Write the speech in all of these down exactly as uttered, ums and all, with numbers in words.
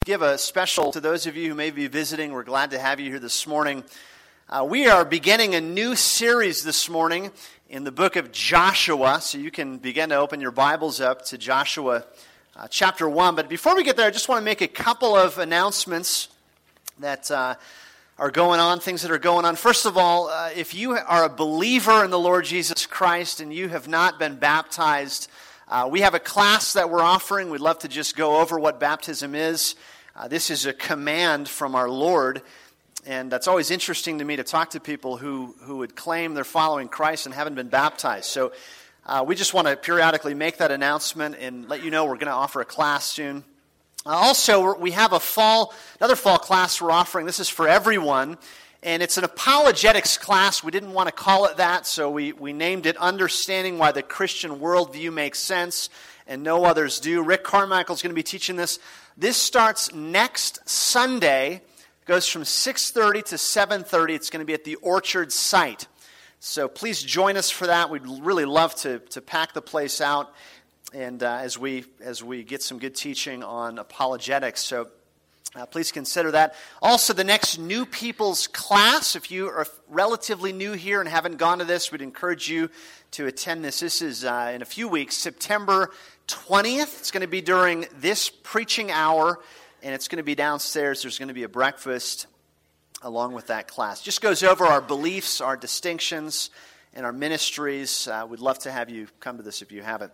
Give a special to those of you who may be visiting. We're glad to have you here this morning. Uh, we are beginning a new series this morning in the book of Joshua, so you can begin to open your Bibles up to Joshua uh, chapter one. But before we get there, I just want to make a couple of announcements that uh, are going on, things that are going on. First of all, uh, if you are a believer in the Lord Jesus Christ and you have not been baptized, Uh, we have a class that we're offering. We'd love to just go over what baptism is. Uh, this is a command from our Lord, and that's always interesting to me to talk to people who, who would claim they're following Christ and haven't been baptized. So uh, we just want to periodically make that announcement and let you know we're going to offer a class soon. Uh, also, we have a fall, another fall class we're offering. This is for everyone. And it's an apologetics class. We didn't want to call it that, so we, we named it Understanding Why the Christian Worldview Makes Sense and No Others Do. Rick Carmichael is going to be teaching this. This starts next Sunday. It goes from six thirty to seven thirty. It's going to be at the Orchard site. So please join us for that. We'd really love to, to pack the place out and uh, as we as we get some good teaching on apologetics. So Uh, please consider that. Also, the next New People's class, if you are relatively new here and haven't gone to this, we'd encourage you to attend this. This is uh, in a few weeks, September twentieth. It's going to be during this preaching hour, and it's going to be downstairs. There's going to be a breakfast along with that class. Just goes over our beliefs, our distinctions, and our ministries. Uh, we'd love to have you come to this if you haven't.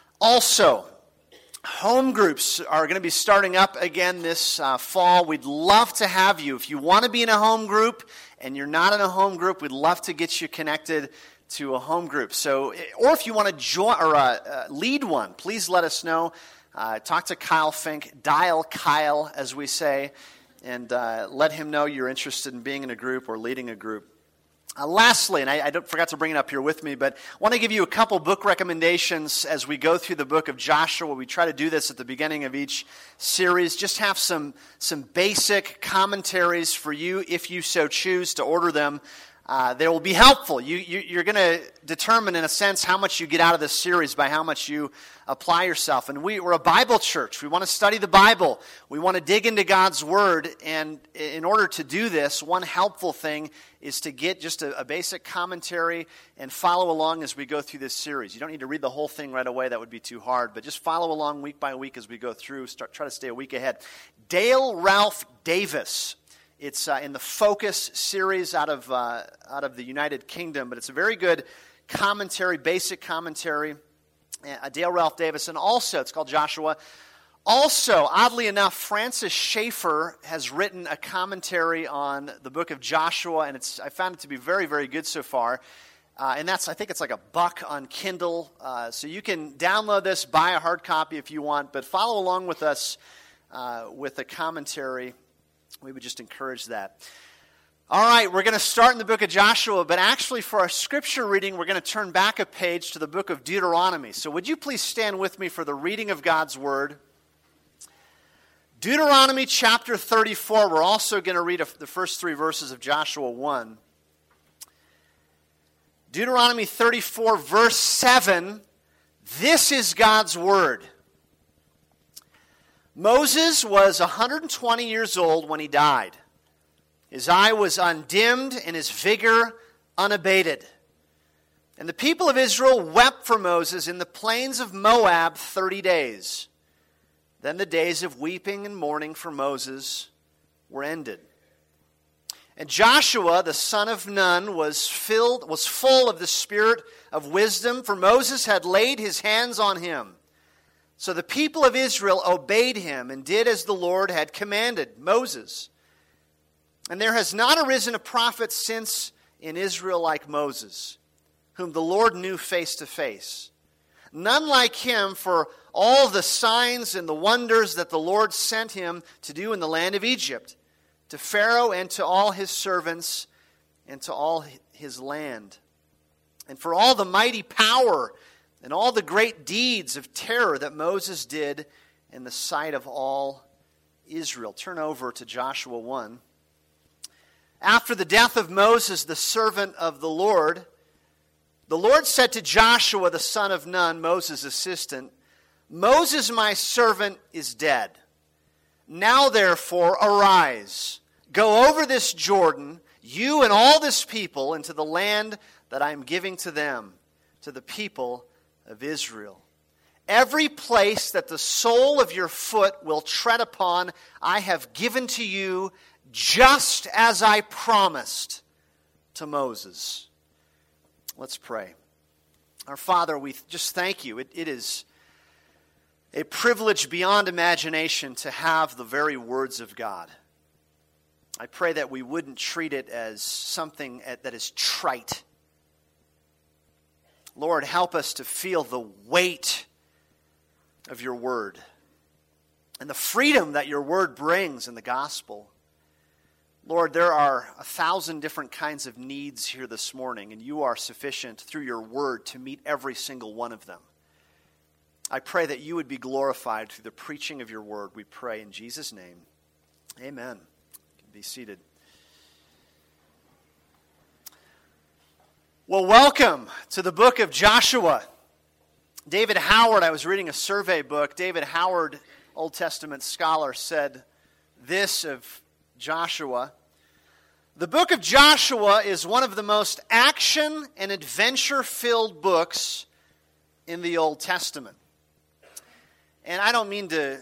Also, home groups are going to be starting up again this uh, fall. We'd love to have you. If you want to be in a home group and you're not in a home group, we'd love to get you connected to a home group. So, or if you want to join or uh, uh, lead one, please let us know. Uh, talk to Kyle Fink, dial Kyle, as we say, and uh, let him know you're interested in being in a group or leading a group. Uh, lastly, and I, I don't, forgot to bring it up here with me, but I want to give you a couple book recommendations as we go through the book of Joshua. We try to do this at the beginning of each series. Just have some, some basic commentaries for you if you so choose to order them. Uh, they will be helpful. You, you, you're going to determine, in a sense, how much you get out of this series by how much you apply yourself. And we, we're a Bible church. We want to study the Bible. We want to dig into God's Word. And in order to do this, one helpful thing is to get just a, a basic commentary and follow along as we go through this series. You don't need to read the whole thing right away. That would be too hard. But just follow along week by week as we go through. Start, try to stay a week ahead. Dale Ralph Davis. It's uh, in the Focus series out of uh, out of the United Kingdom, but it's a very good commentary, basic commentary. Uh, Dale Ralph Davis, and also it's called Joshua. Also, oddly enough, Francis Schaeffer has written a commentary on the book of Joshua, and it's I found it to be very, very good so far. Uh, and that's I think it's like a buck on Kindle, uh, so you can download this, buy a hard copy if you want, but follow along with us uh, with the commentary. We would just encourage that. All right, we're going to start in the book of Joshua, but actually for our scripture reading, we're going to turn back a page to the book of Deuteronomy. So would you please stand with me for the reading of God's Word? Deuteronomy chapter thirty-four. We're also going to read the first three verses of Joshua one. Deuteronomy thirty-four, verse seven. This is God's Word. Moses was one hundred twenty years old when he died. His eye was undimmed and his vigor unabated. And the people of Israel wept for Moses in the plains of Moab thirty days. Then the days of weeping and mourning for Moses were ended. And Joshua, the son of Nun, was filled, was full of the spirit of wisdom, for Moses had laid his hands on him. So the people of Israel obeyed him and did as the Lord had commanded Moses. And there has not arisen a prophet since in Israel like Moses, whom the Lord knew face to face. None like him for all the signs and the wonders that the Lord sent him to do in the land of Egypt, to Pharaoh and to all his servants and to all his land. And for all the mighty power and all the great deeds of terror that Moses did in the sight of all Israel. Turn over to Joshua one. After the death of Moses, the servant of the Lord, the Lord said to Joshua, the son of Nun, Moses' assistant, Moses, my servant, is dead. Now therefore arise, go over this Jordan, you and all this people, into the land that I am giving to them, to the people of Israel. Every place that the sole of your foot will tread upon, I have given to you, just as I promised to Moses. Let's pray. Our Father, we just thank you. It, it is a privilege beyond imagination to have the very words of God. I pray that we wouldn't treat it as something that is trite. Lord, help us to feel the weight of your word and the freedom that your word brings in the gospel. Lord, there are a thousand different kinds of needs here this morning, and you are sufficient through your word to meet every single one of them. I pray that you would be glorified through the preaching of your word. We pray in Jesus' name. Amen. You can be seated. Well, welcome to the book of Joshua. David Howard, I was reading a survey book. David Howard, Old Testament scholar, said this of Joshua: the book of Joshua is one of the most action and adventure-filled books in the Old Testament. And I don't mean to,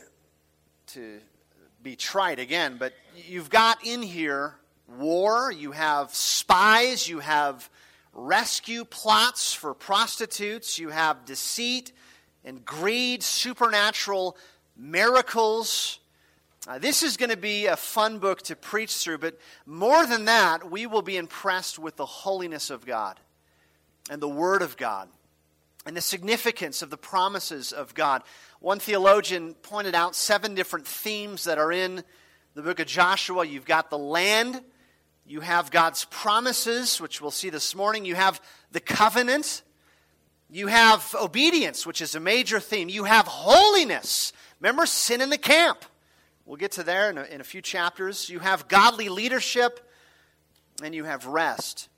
to be trite again, but you've got in here war, you have spies, you have rescue plots for prostitutes, you have deceit and greed, supernatural miracles. Uh, this is going to be a fun book to preach through, but more than that, we will be impressed with the holiness of God and the Word of God and the significance of the promises of God. One theologian pointed out seven different themes that are in the book of Joshua. You've got the land, you have God's promises, which we'll see this morning, you have the covenant, you have obedience, which is a major theme, you have holiness. Remember, sin in the camp. We'll get to there in a, in a few chapters. You have godly leadership, and you have rest.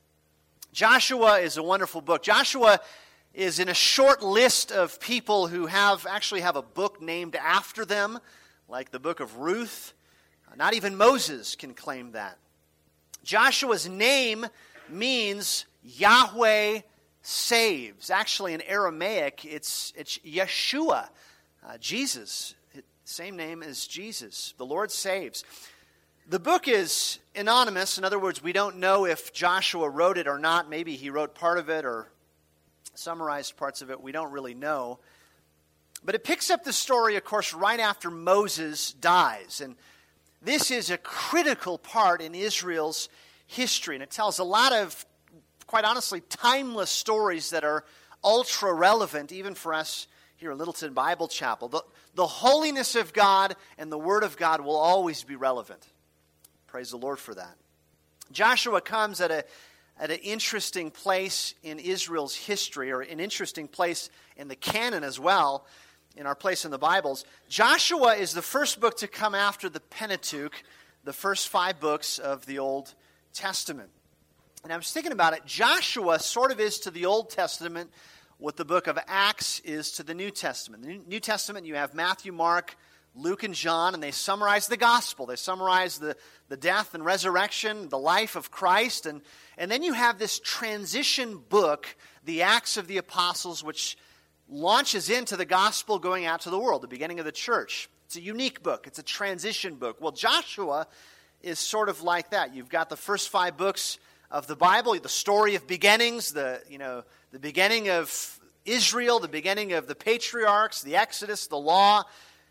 Joshua is a wonderful book. Joshua is in a short list of people who have actually have a book named after them, like the book of Ruth. Not even Moses can claim that. Joshua's name means Yahweh saves. Actually, in Aramaic, it's, it's Yeshua, uh, Jesus. Same name as Jesus. The Lord saves. The book is anonymous. In other words, we don't know if Joshua wrote it or not. Maybe he wrote part of it or summarized parts of it. We don't really know. But it picks up the story, of course, right after Moses dies. And this is a critical part in Israel's history. And it tells a lot of, quite honestly, timeless stories that are ultra relevant even for us here at Littleton Bible Chapel. The, the holiness of God and the Word of God will always be relevant. Praise the Lord for that. Joshua comes at a at an interesting place in Israel's history, or an interesting place in the canon as well, in our place in the Bibles. Joshua is the first book to come after the Pentateuch, the first five books of the Old Testament. And I was thinking about it. Joshua sort of is to the Old Testament what the book of Acts is to the New Testament. The New Testament, you have Matthew, Mark, Luke, and John, and they summarize the gospel. They summarize the, the death and resurrection, the life of Christ. And, and then you have this transition book, the Acts of the Apostles, which launches into the gospel going out to the world, the beginning of the church. It's a unique book. It's a transition book. Well, Joshua is sort of like that. You've got the first five books of the Bible, the story of beginnings, the, you know, the beginning of Israel, the beginning of the patriarchs, the Exodus, the law.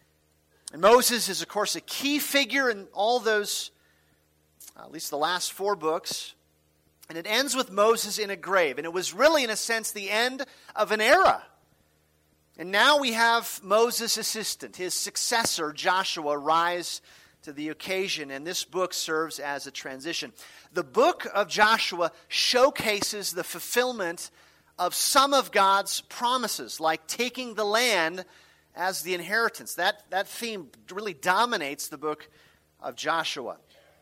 And Moses is, of course, a key figure in all those, at least the last four books. And it ends with Moses in a grave. And it was really, in a sense, the end of an era. And now we have Moses' assistant, his successor, Joshua, rise to the occasion. And this book serves as a transition. The book of Joshua showcases the fulfillment of some of God's promises, like taking the land as the inheritance. That, that theme really dominates the book of Joshua.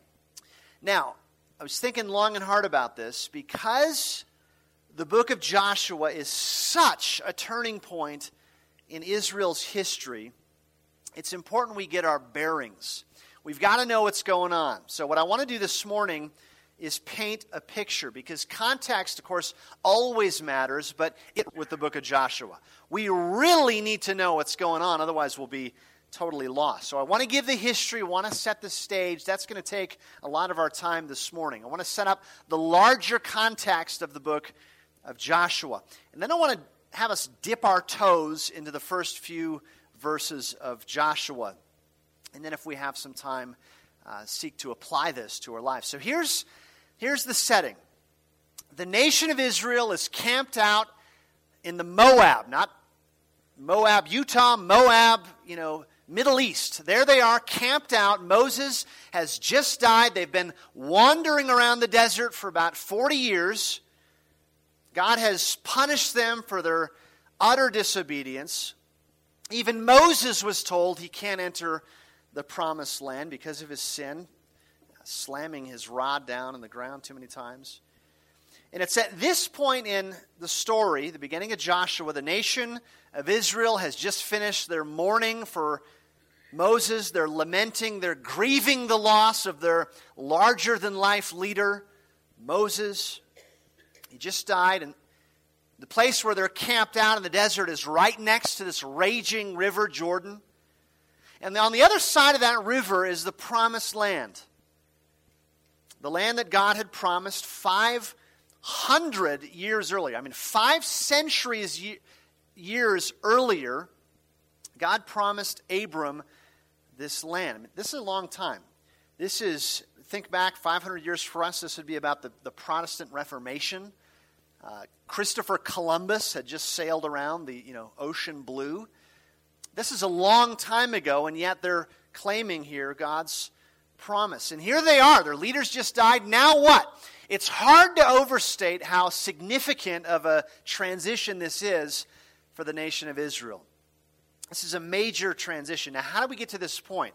Now, I was thinking long and hard about this because the book of Joshua is such a turning point in Israel's history. it's important we get our bearings. We've got to know what's going on. So what I want to do this morning is paint a picture, because context, of course, always matters, but it with the book of Joshua. We really need to know what's going on, otherwise we'll be totally lost. So I want to give the history, I want to set the stage. That's going to take a lot of our time this morning. I want to set up the larger context of the book of Joshua. And then I want to have us dip our toes into the first few verses of Joshua. And then if we have some time, uh, seek to apply this to our lives. So here's Here's the setting. The nation of Israel is camped out in the Moab, not Moab, Utah, Moab, you know, Middle East. There they are, camped out. Moses has just died. They've been wandering around the desert for about forty years. God has punished them for their utter disobedience. Even Moses was told he can't enter the promised land because of his sin, slamming his rod down in the ground too many times. And it's at this point in the story, the beginning of Joshua, the nation of Israel has just finished their mourning for Moses. They're lamenting, they're grieving the loss of their larger-than-life leader, Moses. He just died, and the place where they're camped out in the desert is right next to this raging river, Jordan. And on the other side of that river is the promised land. The land that God had promised five hundred years earlier. I mean, five centuries years earlier, God promised Abram this land. I mean, this is a long time. This is, think back five hundred years for us, this would be about the, the Protestant Reformation. Uh, Christopher Columbus had just sailed around the you know ocean blue. This is a long time ago, and yet they're claiming here God's promise. And here they are. Their leaders just died. Now what? It's hard to overstate how significant of a transition this is for the nation of Israel. This is a major transition. Now, how do we get to this point?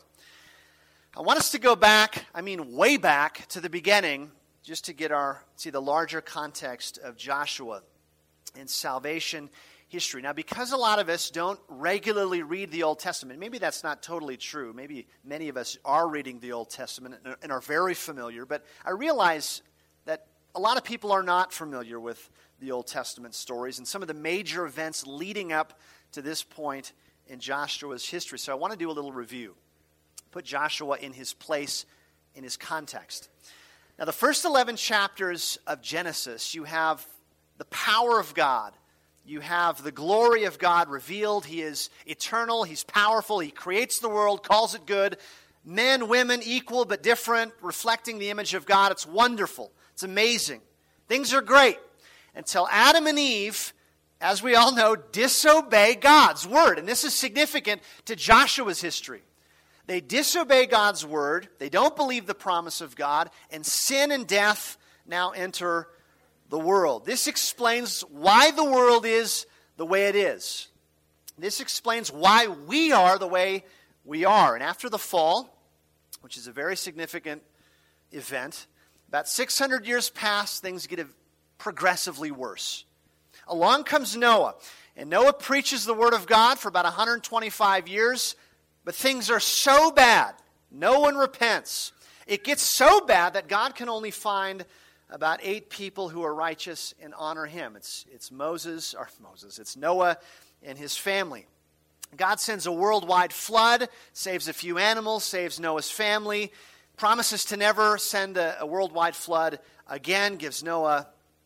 I want us to go back, I mean way back to the beginning, just to get our see the larger context of Joshua and salvation history. Now, because a lot of us don't regularly read the Old Testament, maybe that's not totally true. Maybe many of us are reading the Old Testament and are very familiar, but I realize that a lot of people are not familiar with the Old Testament stories and some of the major events leading up to this point in Joshua's history. So I want to do a little review, put Joshua in his place, in his context. Now, the first eleven chapters of Genesis, you have the power of God. You have the glory of God revealed. He is eternal. He's powerful. He creates the world, calls it good. Men, women, equal but different, reflecting the image of God. It's wonderful. It's amazing. Things are great until Adam and Eve, as we all know, disobey God's word. And this is significant to Joshua's history. They disobey God's word. They don't believe the promise of God. And sin and death now enter the world. This explains why the world is the way it is. This explains why we are the way we are. And after the fall, which is a very significant event, about six hundred years pass, things get progressively worse. Along comes Noah, and Noah preaches the word of God for about one hundred twenty-five years, but things are so bad, no one repents. It gets so bad that God can only find about eight people who are righteous and honor him. It's, it's Moses, or Moses, it's Noah and his family. God sends a worldwide flood, saves a few animals, saves Noah's family, promises to never send a, a worldwide flood again, gives Noah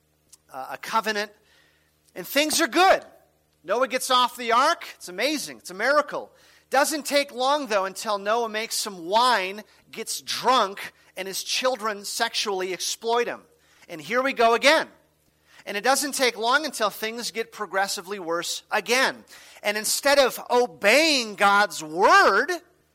uh, a covenant, and things are good. Noah gets off the ark. It's amazing. It's a miracle. Doesn't take long, though, until Noah makes some wine, gets drunk, and his children sexually exploit him. And here we go again. And it doesn't take long until things get progressively worse again. And instead of obeying God's word,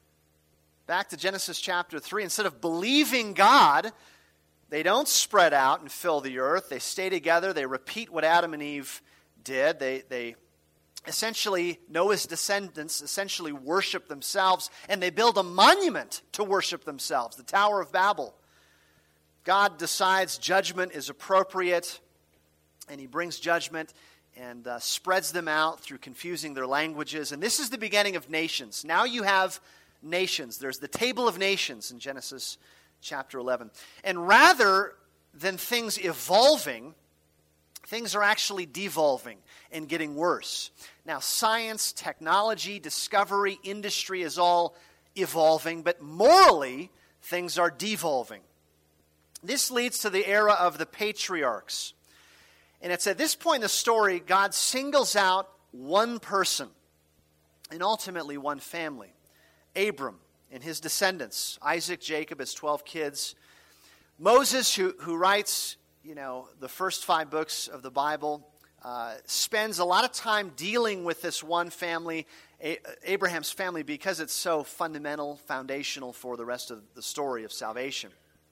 back to Genesis chapter three, instead of believing God, they don't spread out and fill the earth. They stay together. They repeat what Adam and Eve did. They, they essentially, Noah's descendants essentially worship themselves, and they build a monument to worship themselves, the Tower of Babel. God decides judgment is appropriate, and he brings judgment and uh, spreads them out through confusing their languages. And this is the beginning of nations. Now you have nations. There's the table of nations in Genesis chapter eleven. And rather than things evolving, things are actually devolving and getting worse. Now, science, technology, discovery, industry is all evolving, but morally, things are devolving. This leads to the era of the patriarchs. And it's at this point in the story, God singles out one person and ultimately one family, Abram and his descendants, Isaac, Jacob, his twelve kids. Moses, who, who writes, you know, the first five books of the Bible, uh, spends a lot of time dealing with this one family, A- Abraham's family, because it's so fundamental, foundational for the rest of the story of salvation.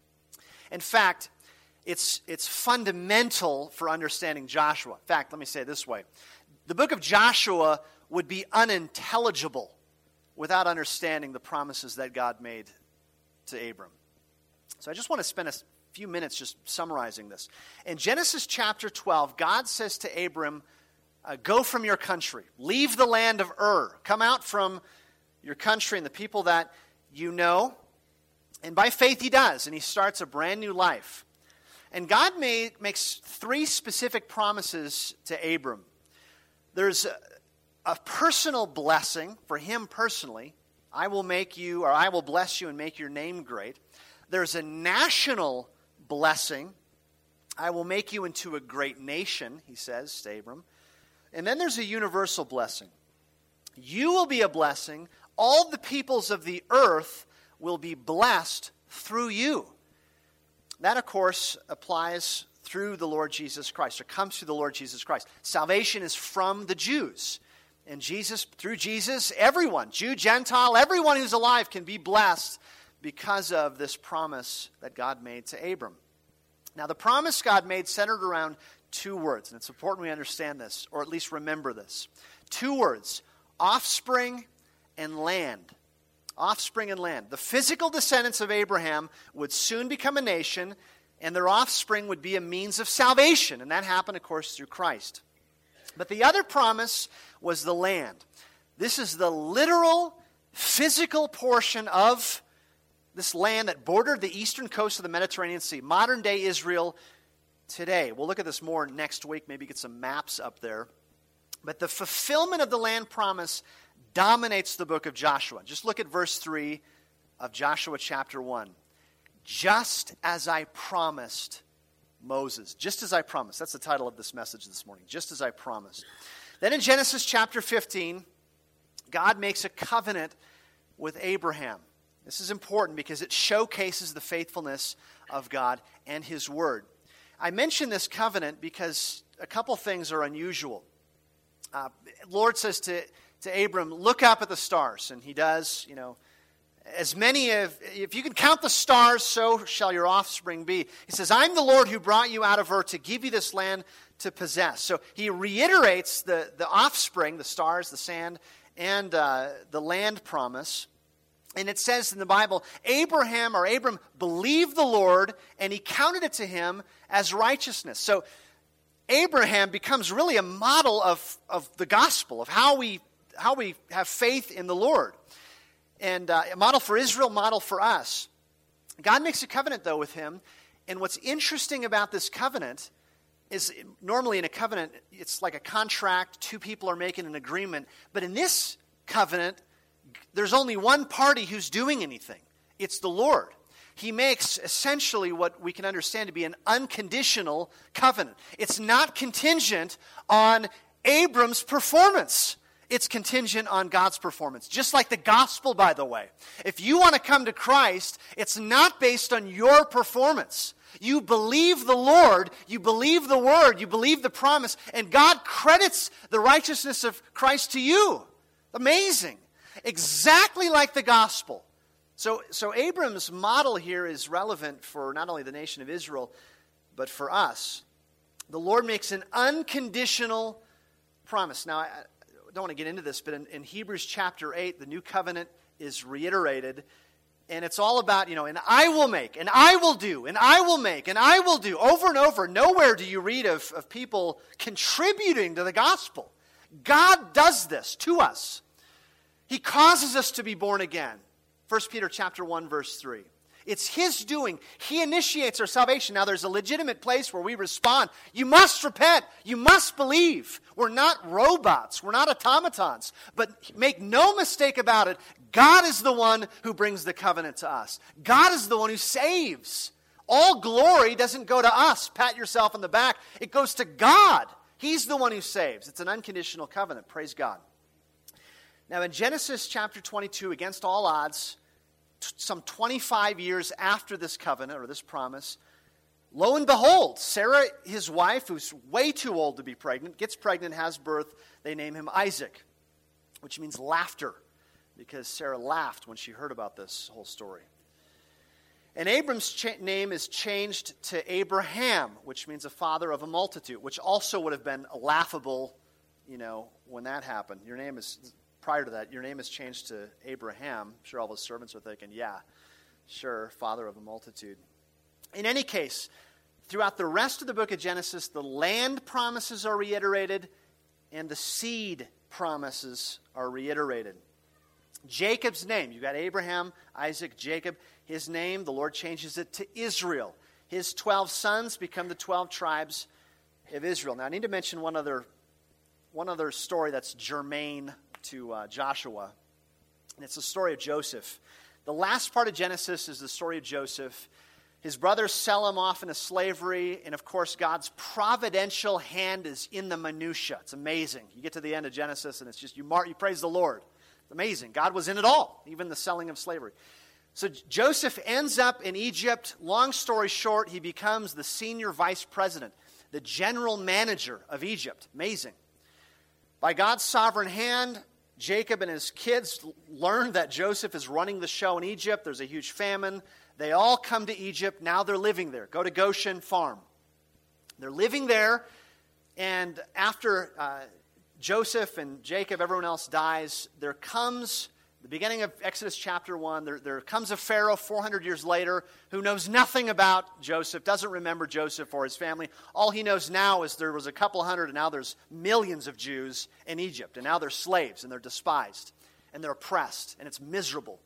In fact, it's, it's fundamental for understanding Joshua. In fact, let me say it this way. The book of Joshua would be unintelligible without understanding the promises that God made to Abram. So I just want to spend a few minutes just summarizing this. In Genesis chapter twelve, God says to Abram, uh, go from your country, leave the land of Ur, come out from your country and the people that you know. And by faith he does, and he starts a brand new life. And God made, makes three specific promises to Abram. There's a, a personal blessing for him personally. I will make you, or I will bless you and make your name great. There's a national blessing. I will make you into a great nation, he says to Abram. And then there's a universal blessing. You will be a blessing. All the peoples of the earth will be blessed through you. That, of course, applies through the Lord Jesus Christ, or comes through the Lord Jesus Christ. Salvation is from the Jews. And Jesus, through Jesus, everyone, Jew, Gentile, everyone who's alive can be blessed because of this promise that God made to Abram. Now, the promise God made centered around two words, and it's important we understand this, or at least remember this. Two words, offspring and land. Offspring and land. The physical descendants of Abraham would soon become a nation, and their offspring would be a means of salvation, and that happened, of course, through Christ. But the other promise was the land. This is the literal, physical portion of this land that bordered the eastern coast of the Mediterranean Sea, modern-day Israel today. We'll look at this more next week, maybe get some maps up there. But the fulfillment of the land promise dominates the book of Joshua. Just look at verse three of Joshua chapter one. Just as I promised Moses. Just as I promised. That's the title of this message this morning. Just as I promised. Then in Genesis chapter fifteen, God makes a covenant with Abraham. This is important because it showcases the faithfulness of God and his word. I mention this covenant because a couple things are unusual. Uh, Lord says to To Abram, look up at the stars. And he does, you know, as many of, if you can count the stars, so shall your offspring be. He says, I'm the Lord who brought you out of Ur to give you this land to possess. So he reiterates the, the offspring, the stars, the sand, and uh, the land promise. And it says in the Bible, Abraham or Abram believed the Lord, and he counted it to him as righteousness. So Abraham becomes really a model of, of the gospel, of how we how we have faith in the Lord. And uh, a model for Israel, model for us. God makes a covenant, though, with him. And what's interesting about this covenant is normally in a covenant, it's like a contract. Two people are making an agreement. But in this covenant, there's only one party who's doing anything. It's the Lord. He makes essentially what we can understand to be an unconditional covenant. It's not contingent on Abram's performance. It's contingent on God's performance. Just like the gospel, by the way. If you want to come to Christ, it's not based on your performance. You believe the Lord, you believe the word, you believe the promise, and God credits the righteousness of Christ to you. Amazing. Exactly like the gospel. So, so Abram's model here is relevant for not only the nation of Israel, but for us. The Lord makes an unconditional promise. Now, I don't want to get into this, but in, in Hebrews chapter eight, the new covenant is reiterated. And it's all about, you know, and I will make, and I will do, and I will make, and I will do. Over and over, nowhere do you read of, of people contributing to the gospel. God does this to us. He causes us to be born again. First Peter chapter one, verse three. It's His doing. He initiates our salvation. Now there's a legitimate place where we respond. You must repent. You must believe. We're not robots. We're not automatons. But make no mistake about it, God is the one who brings the covenant to us. God is the one who saves. All glory doesn't go to us. Pat yourself on the back. It goes to God. He's the one who saves. It's an unconditional covenant. Praise God. Now in Genesis chapter twenty-two, against all odds, t- some twenty-five years after this covenant or this promise, lo and behold, Sarah, his wife, who's way too old to be pregnant, gets pregnant, has birth. They name him Isaac, which means laughter, because Sarah laughed when she heard about this whole story. And Abram's cha- name is changed to Abraham, which means a father of a multitude, which also would have been laughable, you know, when that happened. Your name is... Prior to that, your name is changed to Abraham. I'm sure all the servants are thinking, yeah, sure, father of a multitude. In any case, throughout the rest of the book of Genesis, the land promises are reiterated and the seed promises are reiterated. Jacob's name, you've got Abraham, Isaac, Jacob. His name, the Lord changes it to Israel. His twelve sons become the twelve tribes of Israel. Now, I need to mention one other, one other story that's germane to uh, Joshua, and it's the story of Joseph. The last part of Genesis is the story of Joseph. His brothers sell him off into slavery, and of course God's providential hand is in the minutia. It's amazing. You get to the end of Genesis, and it's just, you, mar- you praise the Lord. It's amazing. God was in it all, even the selling of slavery. So Joseph ends up in Egypt. Long story short, he becomes the senior vice president, the general manager of Egypt. Amazing. By God's sovereign hand, Jacob and his kids learn that Joseph is running the show in Egypt. There's a huge famine. They all come to Egypt. Now they're living there. Go to Goshen Farm. They're living there, and after uh, Joseph and Jacob, everyone else dies, there comes, the beginning of Exodus chapter one, there, there comes a Pharaoh four hundred years later who knows nothing about Joseph, doesn't remember Joseph or his family. All he knows now is there was a couple hundred, and now there's millions of Jews in Egypt. And now they're slaves, and they're despised, and they're oppressed, and it's miserable.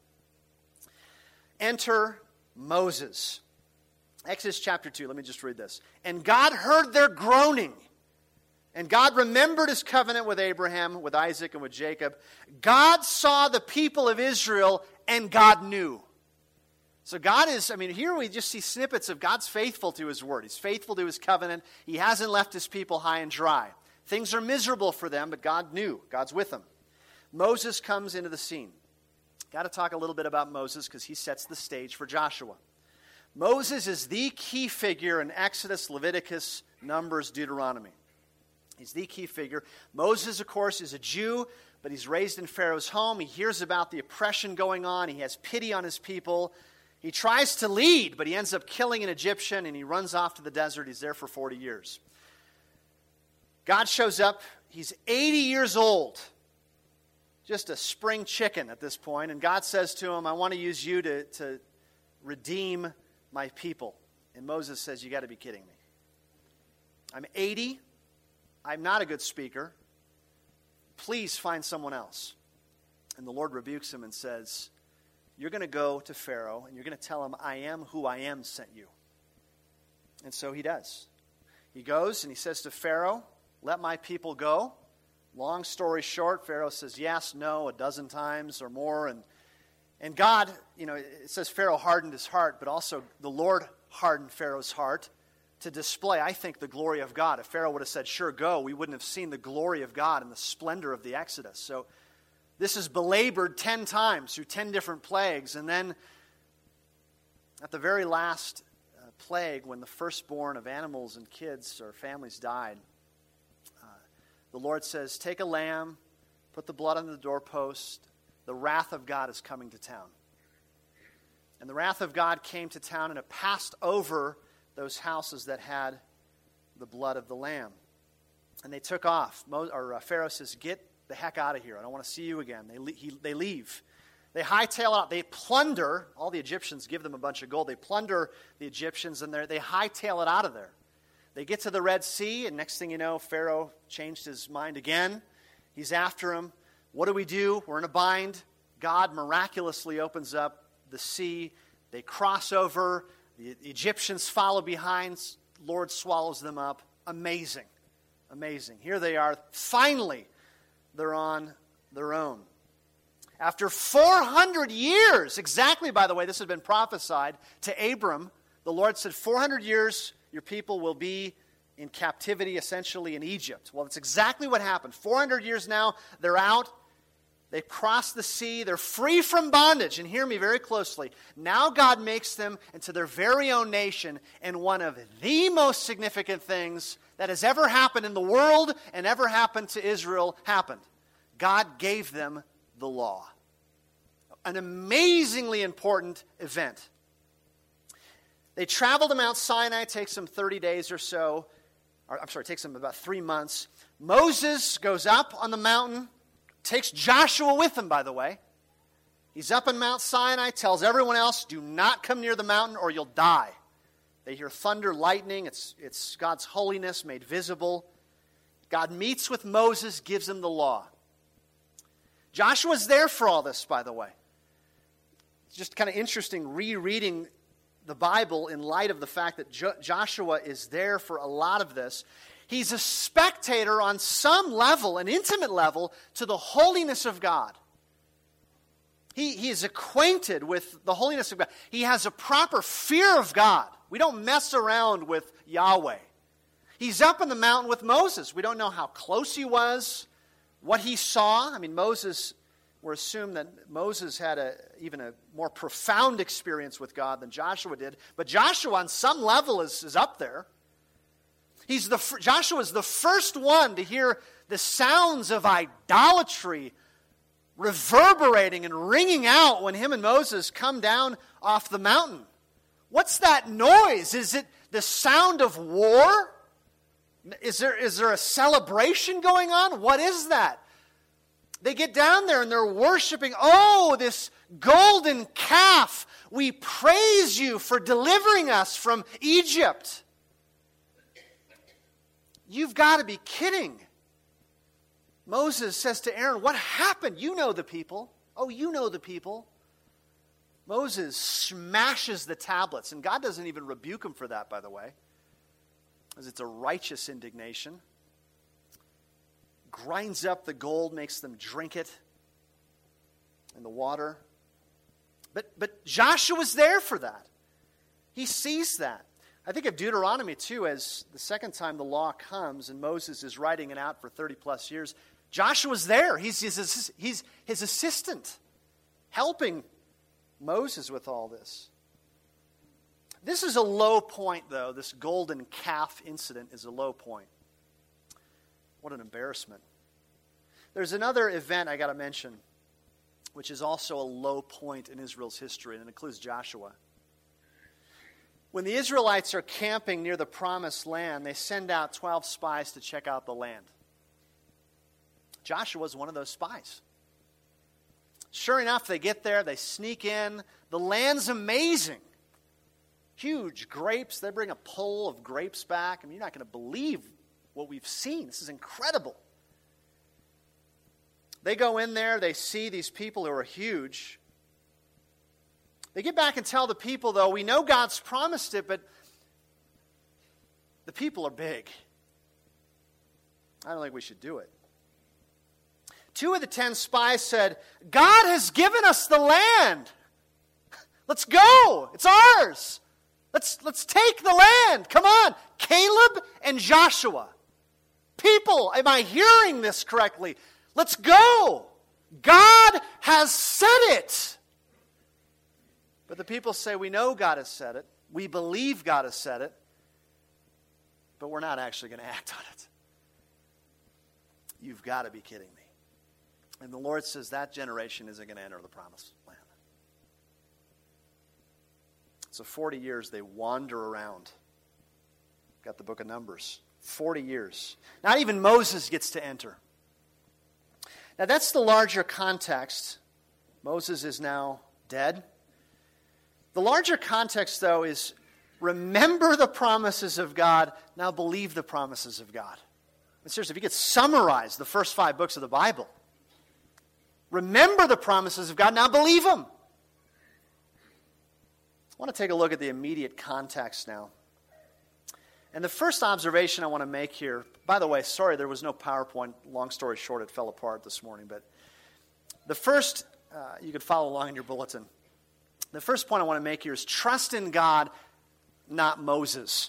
Enter Moses. Exodus chapter two, let me just read this. And God heard their groaning. And God remembered His covenant with Abraham, with Isaac, and with Jacob. God saw the people of Israel, and God knew. So God is, I mean, here we just see snippets of God's faithful to His word. He's faithful to His covenant. He hasn't left His people high and dry. Things are miserable for them, but God knew. God's with them. Moses comes into the scene. Got to talk a little bit about Moses because he sets the stage for Joshua. Moses is the key figure in Exodus, Leviticus, Numbers, Deuteronomy. He's the key figure. Moses, of course, is a Jew, but he's raised in Pharaoh's home. He hears about the oppression going on. He has pity on his people. He tries to lead, but he ends up killing an Egyptian, and he runs off to the desert. He's there for forty years. God shows up. He's eighty years old, just a spring chicken at this point, and God says to him, I want to use you to, to redeem my people. And Moses says, you got to be kidding me. I'm eighty. I'm not a good speaker. Please find someone else. And the Lord rebukes him and says, you're going to go to Pharaoh and you're going to tell him, I am who I am sent you. And so he does. He goes and he says to Pharaoh, let my people go. Long story short, Pharaoh says yes, no, a dozen times or more. And, and God, you know, it says Pharaoh hardened his heart, but also the Lord hardened Pharaoh's heart to display, I think, the glory of God. If Pharaoh would have said, sure, go, we wouldn't have seen the glory of God and the splendor of the Exodus. So this is belabored ten times through ten different plagues. And then at the very last uh, plague, when the firstborn of animals and kids or families died, uh, the Lord says, take a lamb, put the blood on the doorpost. The wrath of God is coming to town. And the wrath of God came to town, and it passed over those houses that had the blood of the lamb. And they took off. Mo, or uh, Pharaoh says, get the heck out of here. I don't want to see you again. They, le- he, they leave. They hightail it out. They plunder. All the Egyptians give them a bunch of gold. They plunder the Egyptians, and they hightail it out of there. They get to the Red Sea, and next thing you know, Pharaoh changed his mind again. He's after them. What do we do? We're in a bind. God miraculously opens up the sea. They cross over. The Egyptians follow behind. Lord swallows them up. Amazing. Amazing. Here they are. Finally, they're on their own. After four hundred years, exactly, by the way, this had been prophesied to Abram. The Lord said, four hundred years, your people will be in captivity, essentially, in Egypt. Well, that's exactly what happened. four hundred years now, they're out. They've crossed the sea. They're free from bondage. And hear me very closely. Now God makes them into their very own nation. And one of the most significant things that has ever happened in the world and ever happened to Israel happened. God gave them the law. An amazingly important event. They travel to Mount Sinai. It takes them thirty days or so. Or, I'm sorry, it takes them about three months. Moses goes up on the mountain, takes Joshua with him, by the way. He's up on Mount Sinai, tells everyone else, do not come near the mountain or you'll die. They hear thunder, lightning. It's, it's God's holiness made visible. God meets with Moses, gives him the law. Joshua's there for all this, by the way. It's just kind of interesting rereading the Bible in light of the fact that Jo- Joshua is there for a lot of this. He's a spectator on some level, an intimate level, to the holiness of God. He, he is acquainted with the holiness of God. He has a proper fear of God. We don't mess around with Yahweh. He's up in the mountain with Moses. We don't know how close he was, what he saw. I mean, Moses, we're assuming that Moses had a, even a more profound experience with God than Joshua did. But Joshua, on some level, is, is up there. He's the Joshua's the first one to hear the sounds of idolatry reverberating and ringing out when him and Moses come down off the mountain. What's that noise? Is it the sound of war? Is there, is there a celebration going on? What is that? They get down there and they're worshiping, oh, this golden calf. We praise you for delivering us from Egypt. You've got to be kidding. Moses says to Aaron, what happened? You know the people. Oh, you know the people. Moses smashes the tablets, and God doesn't even rebuke him for that, by the way, because it's a righteous indignation. Grinds up the gold, makes them drink it in the water. But, but Joshua's there for that. He sees that. I think of Deuteronomy, too, as the second time the law comes and Moses is writing it out for thirty plus years. Joshua's there. He's his, he's his assistant, helping Moses with all this. This is a low point, though. This golden calf incident is a low point. What an embarrassment. There's another event I got to mention, which is also a low point in Israel's history, and it includes Joshua. When the Israelites are camping near the promised land, they send out twelve spies to check out the land. Joshua was one of those spies. Sure enough, they get there, they sneak in. The land's amazing. Huge grapes. They bring a pull of grapes back. I mean, you're not going to believe what we've seen. This is incredible. They go in there, they see these people who are huge. They get back and tell the people, though, we know God's promised it, but the people are big. I don't think we should do it. Two of the ten spies said, God has given us the land. Let's go. It's ours. Let's, let's take the land. Come on. Caleb and Joshua. People, am I hearing this correctly? Let's go. God has said it. But the people say, we know God has said it. We believe God has said it. But we're not actually going to act on it. You've got to be kidding me. And the Lord says that generation isn't going to enter the promised land. So forty years they wander around. Got the book of Numbers. forty years. Not even Moses gets to enter. Now that's the larger context Moses is now dead. The larger context, though, is remember the promises of God, now believe the promises of God. And seriously, if you could summarize the first five books of the Bible, remember the promises of God, now believe them. I want to take a look at the immediate context now. And the first observation I want to make here, by the way, sorry there was no PowerPoint. Long story short, it fell apart this morning. But the first, uh, you could follow along in your bulletin. The first point I want to make here is trust in God, not Moses.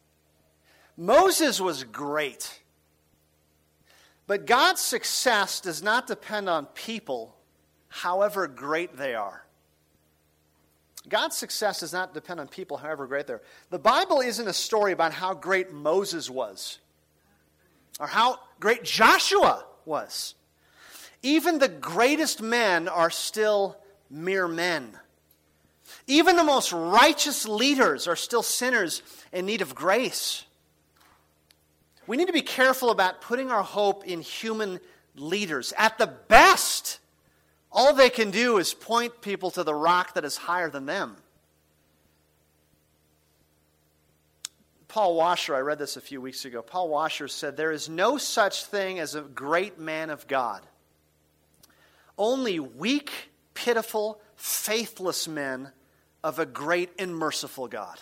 Moses was great. But God's success does not depend on people, however great they are. God's success does not depend on people, however great they are. The Bible isn't a story about how great Moses was or how great Joshua was. Even the greatest men are still mere men. Even the most righteous leaders are still sinners in need of grace. We need to be careful about putting our hope in human leaders. At the best, all they can do is point people to the rock that is higher than them. Paul Washer, I read this a few weeks ago. Paul Washer said, "There is no such thing as a great man of God. Only weak, pitiful, faithless men of a great and merciful God."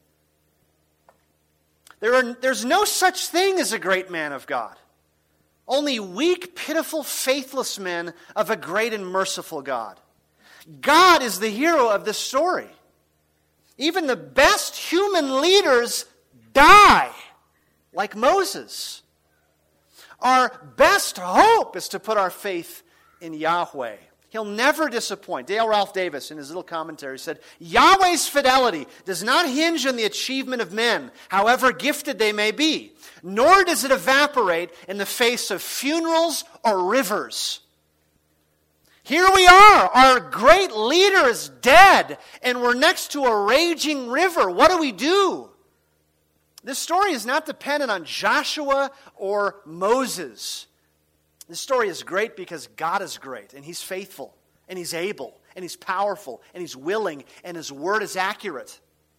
There are, there's no such thing as a great man of God. Only weak, pitiful, faithless men of a great and merciful God. God is the hero of this story. Even the best human leaders die, like Moses. Our best hope is to put our faith in Yahweh. He'll never disappoint. Dale Ralph Davis, in his little commentary, said, Yahweh's fidelity does not hinge on the achievement of men, however gifted they may be, nor does it evaporate in the face of funerals or rivers. Here we are. Our great leader is dead, and we're next to a raging river. What do we do? This story is not dependent on Joshua or Moses. This story is great because God is great, and He's faithful, and He's able, and He's powerful, and He's willing, and His word is accurate.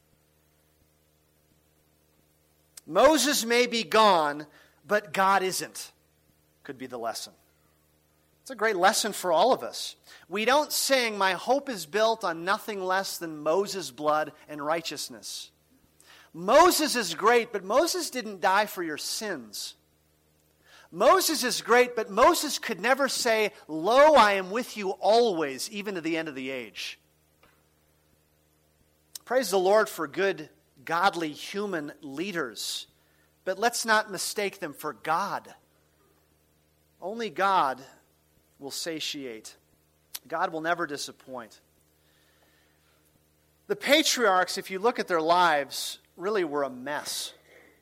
Moses may be gone, but God isn't, could be the lesson. It's a great lesson for all of us. We don't sing, "My hope is built on nothing less than Moses' blood and righteousness." Moses is great, but Moses didn't die for your sins. Moses is great, but Moses could never say, "Lo, I am with you always, even to the end of the age." Praise the Lord for good, godly human leaders, but let's not mistake them for God. Only God will satiate. God will never disappoint. The patriarchs, if you look at their lives, really were a mess.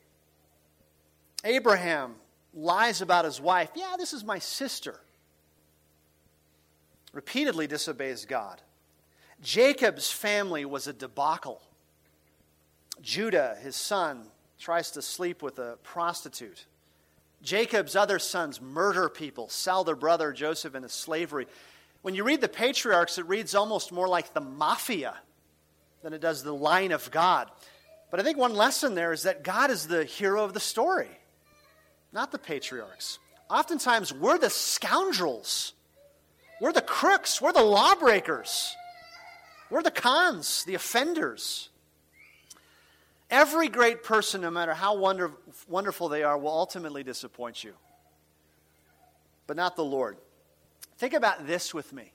Abraham lies about his wife. "Yeah, this is my sister." Repeatedly disobeys God. Jacob's family was a debacle. Judah, his son, tries to sleep with a prostitute. Jacob's other sons murder people, sell their brother Joseph into slavery. When you read the patriarchs, it reads almost more like the mafia than it does the line of God. But I think one lesson there is that God is the hero of the story, not the patriarchs. Oftentimes, we're the scoundrels. We're the crooks. We're the lawbreakers. We're the cons, the offenders. Every great person, no matter how wonder, wonderful they are, will ultimately disappoint you. But not the Lord. Think about this with me.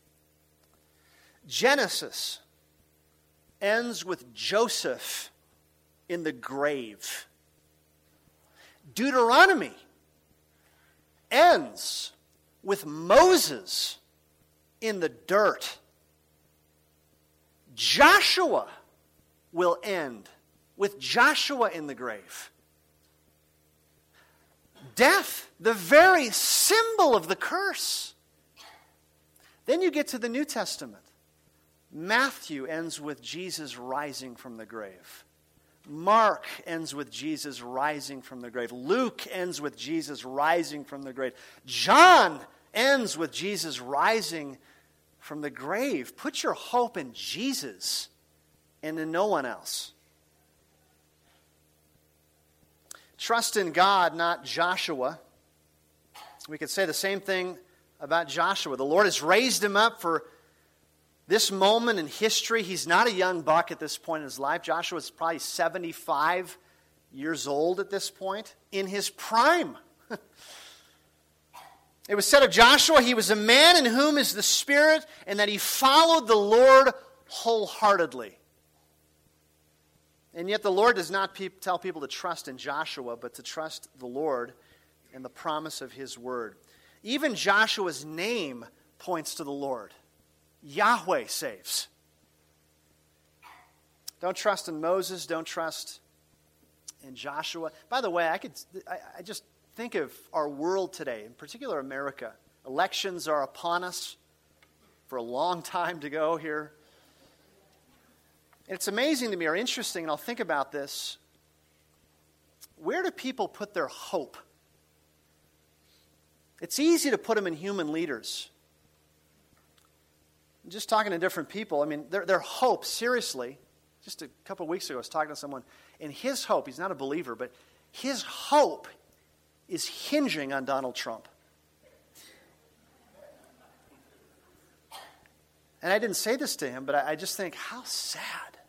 Genesis ends with Joseph in the grave. Deuteronomy ends with Moses in the dirt. Joshua will end with Joshua in the grave. Death, the very symbol of the curse. Then you get to the New Testament. Matthew ends with Jesus rising from the grave. Mark ends with Jesus rising from the grave. Luke ends with Jesus rising from the grave. John ends with Jesus rising from the grave. Put your hope in Jesus and in no one else. Trust in God, not Joshua. We could say the same thing about Joshua. The Lord has raised him up for this moment in history. He's not a young buck at this point in his life. Joshua is probably seventy-five years old at this point, in his prime. It was said of Joshua, he was a man in whom is the Spirit, and that he followed the Lord wholeheartedly. And yet the Lord does not pe- tell people to trust in Joshua, but to trust the Lord and the promise of his word. Even Joshua's name points to the Lord. Yahweh saves. Don't trust in Moses. Don't trust in Joshua. By the way, I could I, I just think of our world today, in particular America. Elections are upon us for a long time to go here. It's amazing to me, or interesting, and I'll think about this. Where do people put their hope? It's easy to put them in human leaders. I'm just talking to different people. I mean, their, their hope, seriously, just a couple of weeks ago, I was talking to someone, and his hope, he's not a believer, but his hope is hinging on Donald Trump. And I didn't say this to him, but I, I just think, how sad.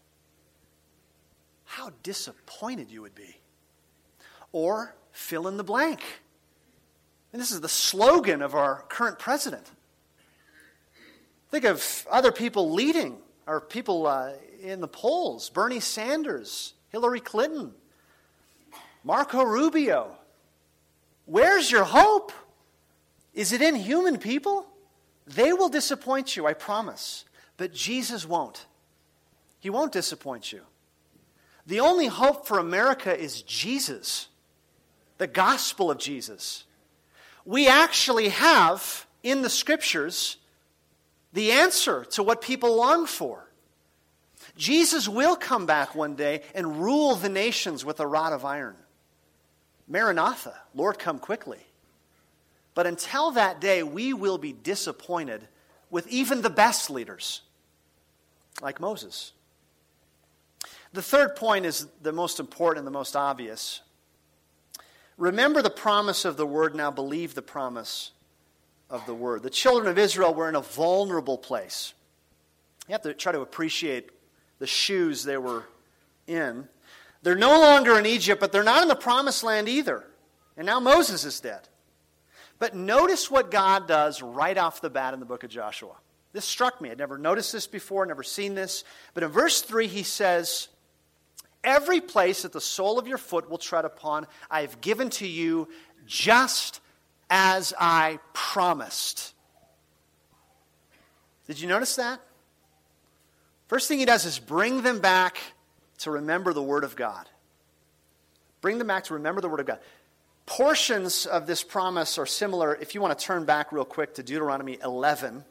How disappointed you would be. Or fill in the blank. And this is the slogan of our current president. Think of other people leading, or people uh, in the polls. Bernie Sanders, Hillary Clinton, Marco Rubio. Where's your hope? Is it in human people? They will disappoint you, I promise. But Jesus won't. He won't disappoint you. The only hope for America is Jesus. The gospel of Jesus. We actually have, in the Scriptures, the answer to what people long for. Jesus will come back one day and rule the nations with a rod of iron. Maranatha, Lord, come quickly. But until that day, we will be disappointed with even the best leaders, like Moses. The third point is the most important and the most obvious. Remember the promise of the word, now believe the promise of the word. The children of Israel were in a vulnerable place. You have to try to appreciate the shoes they were in. They're no longer in Egypt, but they're not in the promised land either. And now Moses is dead. But notice what God does right off the bat in the book of Joshua. This struck me. I'd never noticed this before, never seen this. But in verse three he says, every place that the sole of your foot will tread upon, I have given to you just as I promised. Did you notice that? First thing he does is bring them back to remember the Word of God. Bring them back to remember the Word of God. Portions of this promise are similar. If you want to turn back real quick to Deuteronomy eleven.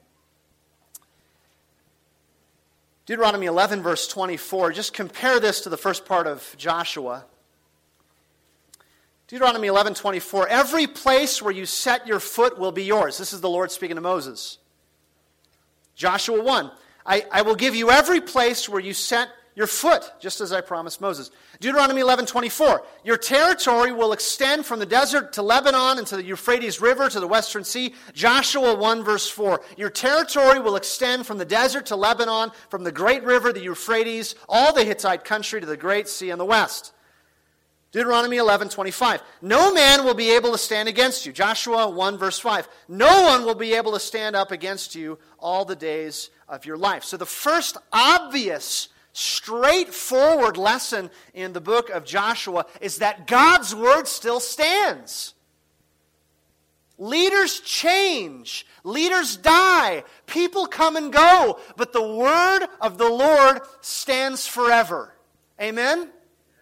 Deuteronomy eleven, verse twenty-four. Just compare this to the first part of Joshua. Deuteronomy eleven, twenty-four. Every place where you set your foot will be yours. This is the Lord speaking to Moses. Joshua one. I, I will give you every place where you set your foot, just as I promised Moses. Deuteronomy eleven, twenty-four. Your territory will extend from the desert to Lebanon and to the Euphrates River to the western sea. Joshua one, verse four. Your territory will extend from the desert to Lebanon, from the great river, the Euphrates, all the Hittite country to the great sea on the west. Deuteronomy eleven, twenty-five. No man will be able to stand against you. Joshua one, verse five. No one will be able to stand up against you all the days of your life. So the first obvious, straightforward lesson in the book of Joshua is that God's word still stands. Leaders change. Leaders die. People come and go. But the word of the Lord stands forever. Amen?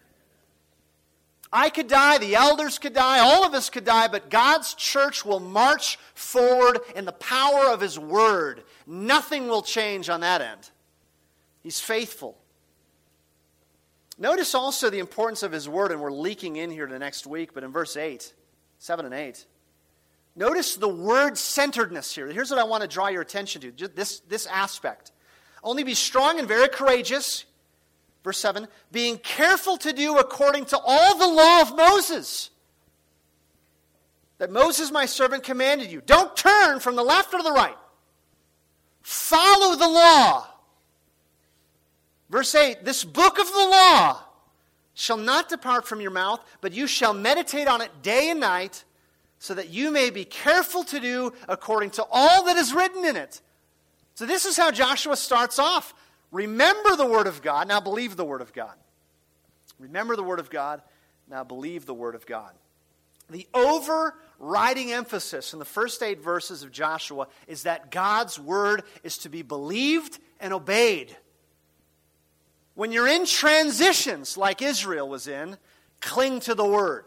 I could die, the elders could die, all of us could die, but God's church will march forward in the power of His word. Nothing will change on that end. He's faithful. Notice also the importance of His word, and we're leaking in here to next week, but in verse eight, seven and eight. Notice the word-centeredness here. Here's what I want to draw your attention to, just this, this aspect. Only be strong and very courageous, verse seven, being careful to do according to all the law of Moses, that Moses my servant commanded you. Don't turn from the left or the right. Follow the law. Verse eight, this book of the law shall not depart from your mouth, but you shall meditate on it day and night, so that you may be careful to do according to all that is written in it. So this is how Joshua starts off. Remember the word of God, now believe the word of God. Remember the word of God, now believe the word of God. The overriding emphasis in the first eight verses of Joshua is that God's word is to be believed and obeyed. When you're in transitions like Israel was in, cling to the word.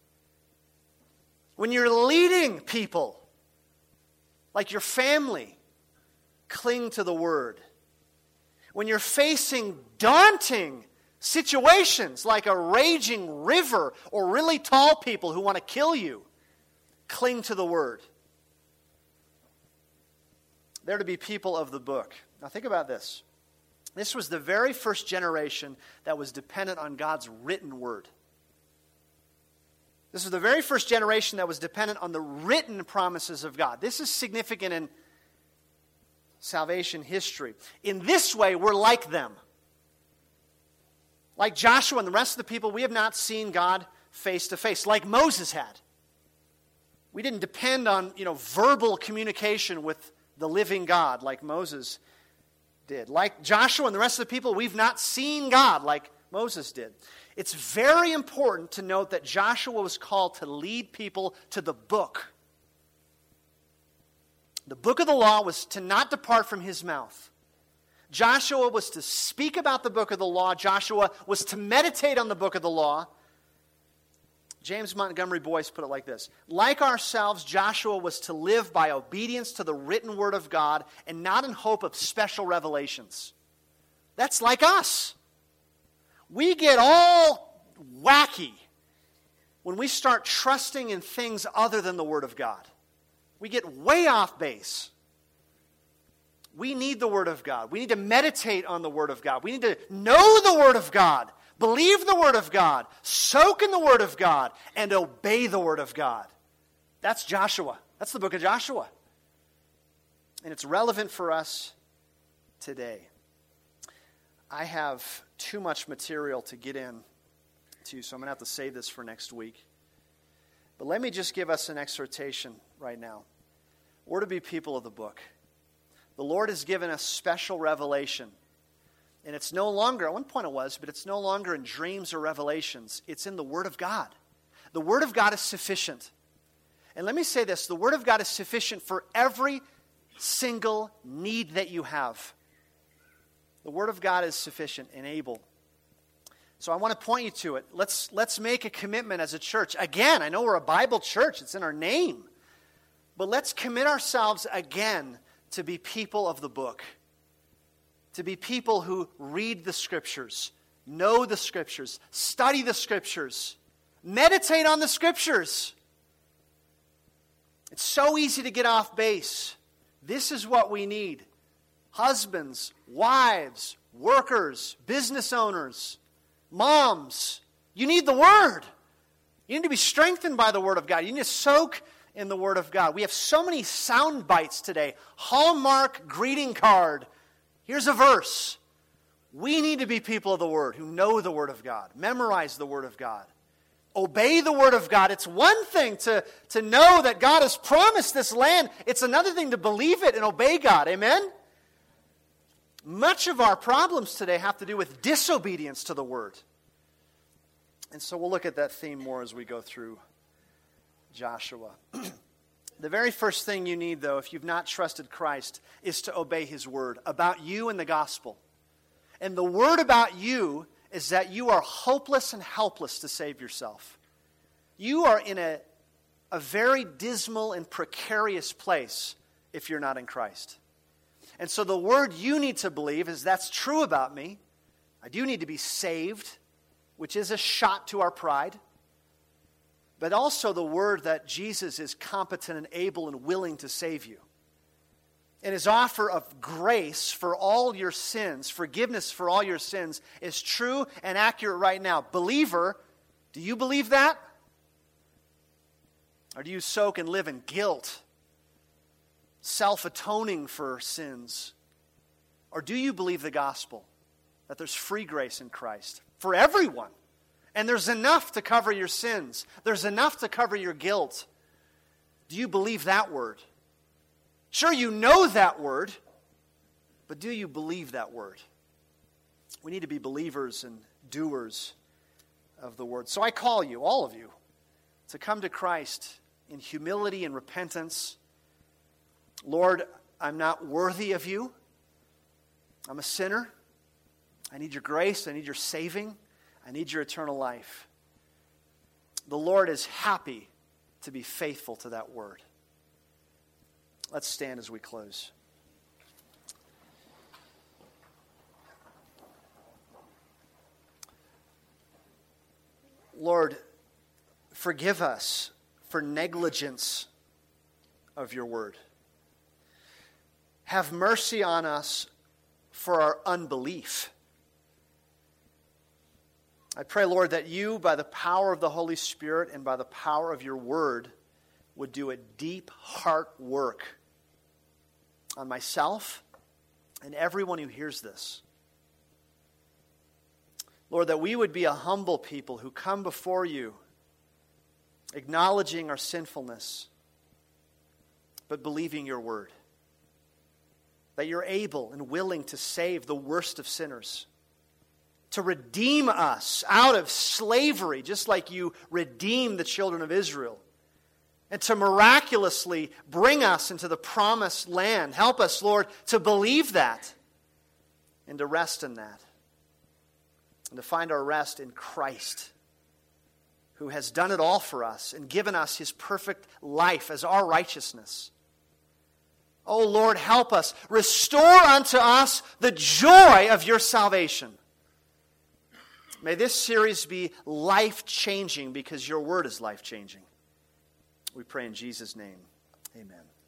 When you're leading people, like your family, cling to the word. When you're facing daunting situations like a raging river or really tall people who want to kill you, cling to the word. They're to be people of the book. Now think about this. This was the very first generation that was dependent on God's written word. This was the very first generation that was dependent on the written promises of God. This is significant in salvation history. In this way, we're like them. Like Joshua and the rest of the people, we have not seen God face to face, like Moses had. We didn't depend on, you know, verbal communication with the living God like Moses did. Like Joshua and the rest of the people, we've not seen God like Moses did. It's very important to note that Joshua was called to lead people to the book. The book of the law was to not depart from his mouth. Joshua was to speak about the book of the law. Joshua was to meditate on the book of the law. James Montgomery Boyce put it like this. Like ourselves, Joshua was to live by obedience to the written word of God and not in hope of special revelations. That's like us. We get all wacky when we start trusting in things other than the Word of God. We get way off base. We need the Word of God. We need to meditate on the Word of God. We need to know the Word of God, believe the Word of God, soak in the Word of God, and obey the Word of God. That's Joshua. That's the book of Joshua. And it's relevant for us today. I have too much material to get in to, so I'm going to have to save this for next week. But let me just give us an exhortation right now. We're to be people of the book. The Lord has given us special revelation. And it's no longer, at one point it was, but it's no longer in dreams or revelations. It's in the Word of God. The Word of God is sufficient. And let me say this, the Word of God is sufficient for every single need that you have. The Word of God is sufficient and able. So I want to point you to it. Let's, let's make a commitment as a church. Again, I know we're a Bible church. It's in our name. But let's commit ourselves again to be people of the book. To be people who read the Scriptures, know the Scriptures, study the Scriptures, meditate on the Scriptures. It's so easy to get off base. This is what we need. Husbands, wives, workers, business owners, moms, you need the Word. You need to be strengthened by the Word of God. You need to soak in the Word of God. We have so many sound bites today. Hallmark greeting card. Here's a verse. We need to be people of the Word who know the Word of God. Memorize the Word of God. Obey the Word of God. It's one thing to, to know that God has promised this land. It's another thing to believe it and obey God. Amen? Much of our problems today have to do with disobedience to the Word. And so we'll look at that theme more as we go through Joshua. The very first thing you need, though, if you've not trusted Christ, is to obey His Word about you and the gospel. And the Word about you is that you are hopeless and helpless to save yourself. You are in a, a very dismal and precarious place if you're not in Christ. And so the word you need to believe is that's true about me. I do need to be saved, which is a shot to our pride. but also the word that Jesus is competent and able and willing to save you. And his offer of grace for all your sins, forgiveness for all your sins, is true and accurate right now. Believer, do you believe that? Or do you soak and live in guilt, self-atoning for sins? Or do you believe the gospel, that there's free grace in Christ for everyone? And there's enough to cover your sins. There's enough to cover your guilt. Do you believe that word? Sure, you know that word, but do you believe that word? We need to be believers and doers of the word. So I call you, all of you, to come to Christ in humility and repentance. Lord, I'm not worthy of you. I'm a sinner. I need your grace. I need your saving. I need your eternal life. The Lord is happy to be faithful to that word. Let's stand as we close. Lord, forgive us for negligence of your word. Have mercy on us for our unbelief. I pray, Lord, that you, by the power of the Holy Spirit and by the power of your word, would do a deep heart work on myself and everyone who hears this. Lord, that we would be a humble people who come before you, acknowledging our sinfulness, but believing your word. That you're able and willing to save the worst of sinners, to redeem us out of slavery, just like you redeemed the children of Israel, and to miraculously bring us into the promised land. Help us, Lord, to believe that and to rest in that, and to find our rest in Christ, who has done it all for us and given us his perfect life as our righteousness. Oh Lord, help us. Restore unto us the joy of your salvation. May this series be life-changing because your word is life-changing. We pray in Jesus' name. Amen.